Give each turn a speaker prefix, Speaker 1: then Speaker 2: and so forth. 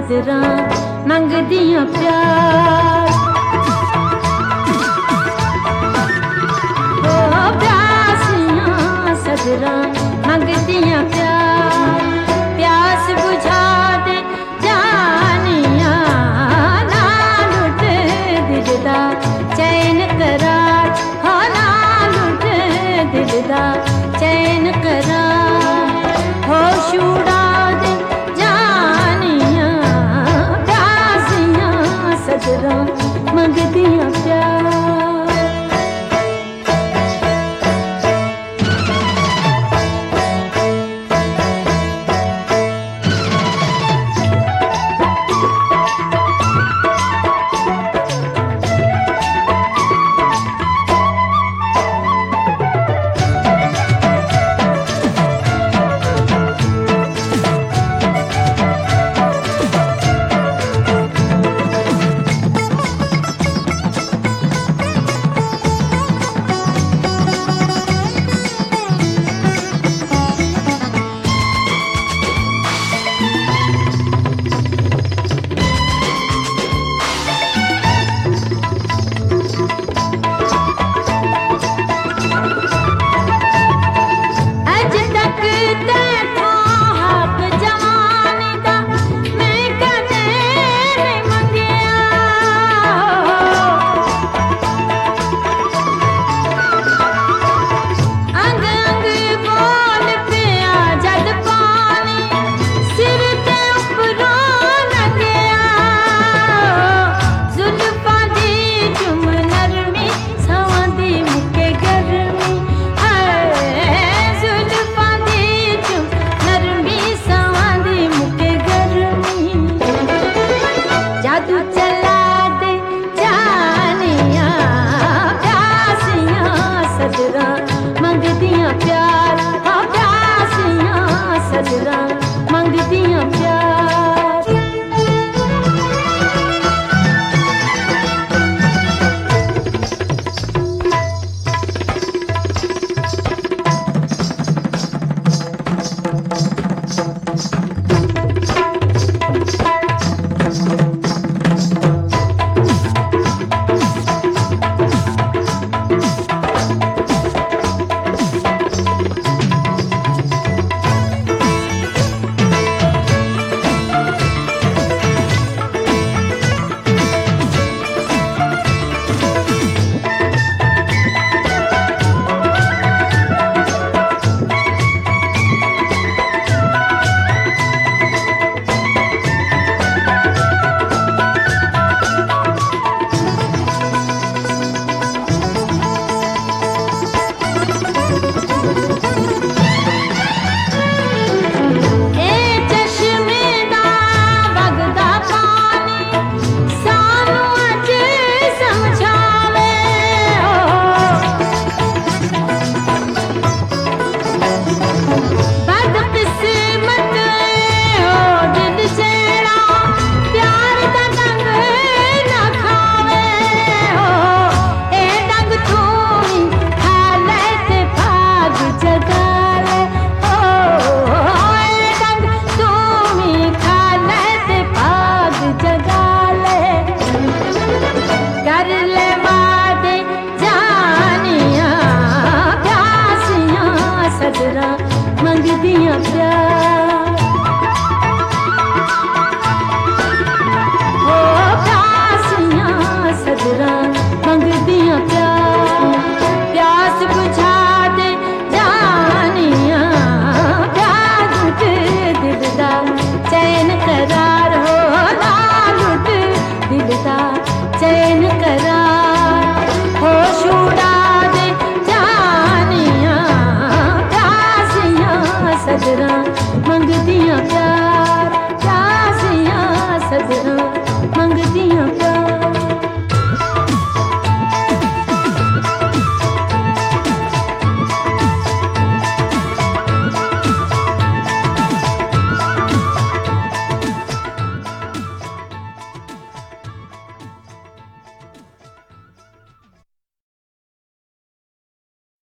Speaker 1: सदरा मंगदियां प्यार। ओ प्यासियां सदरा मंगदियां प्यार। प्यास बुझा दे जानिया ना लुट दिल दा चैन करार। हो ना लुट दिल दा चैन करार। होश उड़ा दे जानिया प्यासियां सदरा मंगदियां प्यार। मंगदियां प्यार। हाँ प्यासियां सदरा मंगदियां प्यार। मंगदियां प्यार। ओ प्यासियां सदरा मंगदियां प्यार। प्यास बुझा दे जानिया प्यार लुट दिल दा चैन करार। हो ना लुट दिल दा चैन करार।